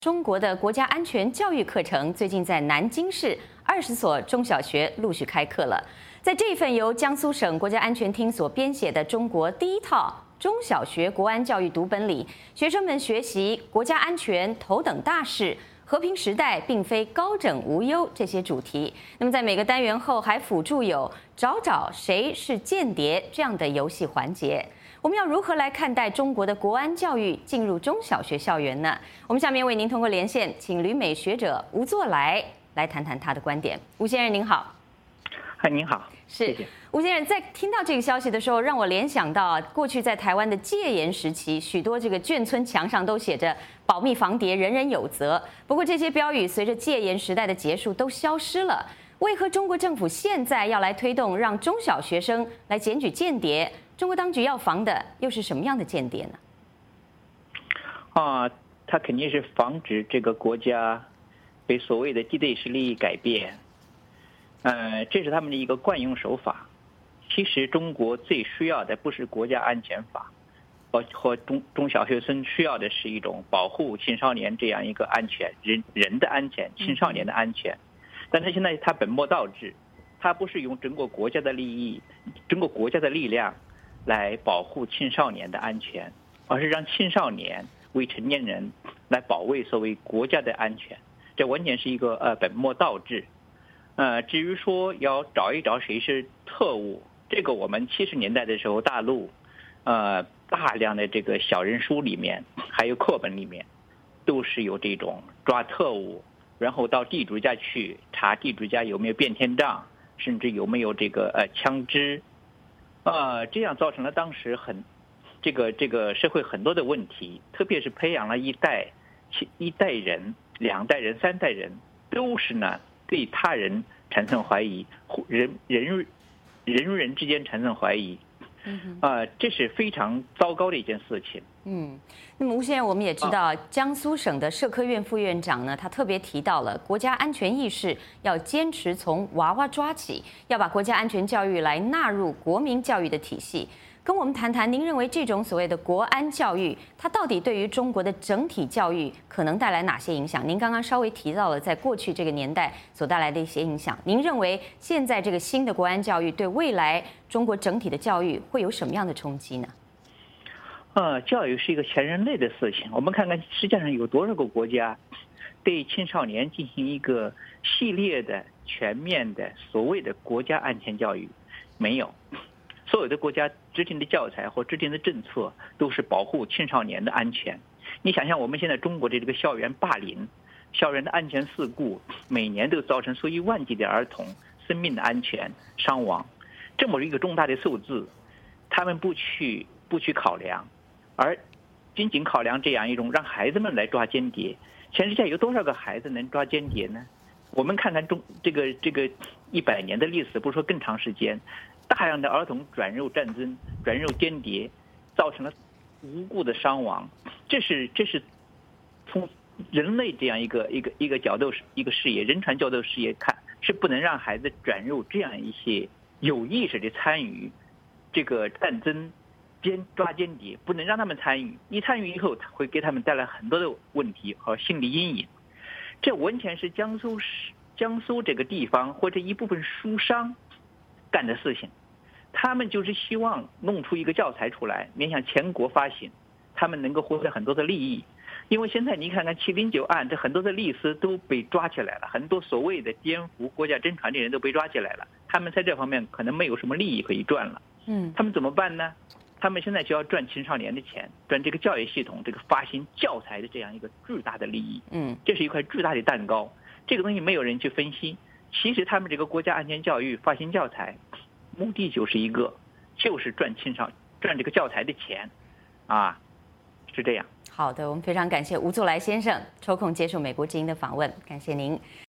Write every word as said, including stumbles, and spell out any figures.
中国的国家安全教育课程最近在南京市二十所中小学陆续开课了。在这份由江苏省国家安全厅所编写的中国第一套中小学国安教育读本里，学生们学习国家安全头等大事、和平时代并非高枕无忧这些主题。那么在每个单元后还辅助有找找谁是间谍这样的游戏环节。我们要如何来看待中国的国安教育进入中小学校园呢？我们下面为您通过连线，请旅美学者吴作来来谈谈他的观点。吴先生您好。 嗨，您好。 是， 谢谢。 吴先生在听到这个消息的时候，让我联想到过去在台湾的戒严时期，许多这个眷村墙上都写着“保密防谍，人人有责”。不过这些标语随着戒严时代的结束都消失了。为何中国政府现在要来推动让中小学生来检举间谍？中国当局要防的又是什么样的间谍呢？ 啊，它肯定是防止这个国家被所谓的地对势力改变。呃，这是他们的一个惯用手法。其实中国最需要的不是国家安全法，和和中中小学生需要的是一种保护青少年这样一个安全，人人的安全，青少年的安全。但是现在它本末倒置，它不是用整个国家的利益、整个国家的力量来保护青少年的安全，而是让青少年为成年人来保卫所谓国家的安全。这完全是一个呃本末倒置。呃，至于说要找一找谁是特务，这个我们七十年代的时候，大陆呃大量的这个小人书里面，还有课本里面，都是有这种抓特务，然后到地主家去查地主家有没有变天账，甚至有没有这个呃枪支，呃，这样造成了当时很这个这个社会很多的问题，特别是培养了一代一代人、两代人、三代人，都是呢对他人产生怀疑，人人人与人之间产生怀疑。啊、呃，这是非常糟糕的一件事情。 嗯，那么吴先生，我们也知道，江苏省的社科院副院长呢，他特别提到了国家安全意识要坚持从娃娃抓起，要把国家安全教育来纳入国民教育的体系。跟我们谈谈，您认为这种所谓的国安教育，它到底对于中国的整体教育可能带来哪些影响？您刚刚稍微提到了在过去这个年代所带来的一些影响，您认为现在这个新的国安教育对未来中国整体的教育会有什么样的冲击呢？ 呃，教育是一个全人类的事情。我们看看世界上有多少个国家对青少年进行一个系列的、全面的所谓的国家安全教育？没有。所有的国家制定的教材或制定的政策都是保护青少年的安全。你想想，我们现在中国的这个校园霸凌、校园的安全事故，每年都造成数以万计的儿童生命的安全伤亡，这么一个重大的数字，他们不去不去考量，而仅仅考量这样一种让孩子们来抓间谍。全世界有多少个孩子能抓间谍呢？我们看看中这个这个一百年的历史，不是说更长时间。大量的儿童转入战争、转入间谍，造成了无辜的伤亡。这是这是从人类这样一个一个一个角度、一个视野、人传角度视野看，是不能让孩子转入这样一些有意识的参与这个战争、边抓间谍，不能让他们参与。一参与以后，会给他们带来很多的问题和心理阴影。这完全是江苏市江苏这个地方或者一部分书商干的事情。他们就是希望弄出一个教材出来，面向全国发行，他们能够获得很多的利益。因为现在你看看七零九案，这很多的律师都被抓起来了，很多所谓的颠覆国家政权的人都被抓起来了，他们在这方面可能没有什么利益可以赚了。 嗯， 他们怎么办呢？他们现在就要赚青少年的钱，赚这个教育系统这个发行教材的这样一个巨大的利益。 嗯， 这是一块巨大的蛋糕，这个东西没有人去分析。其实他们这个国家安全教育发行教材，目的就是一个，就是赚青少赚这个教材的钱，啊，是这样。 好的，我们非常感谢吴作来先生抽空接受美国之音的访问，感谢您。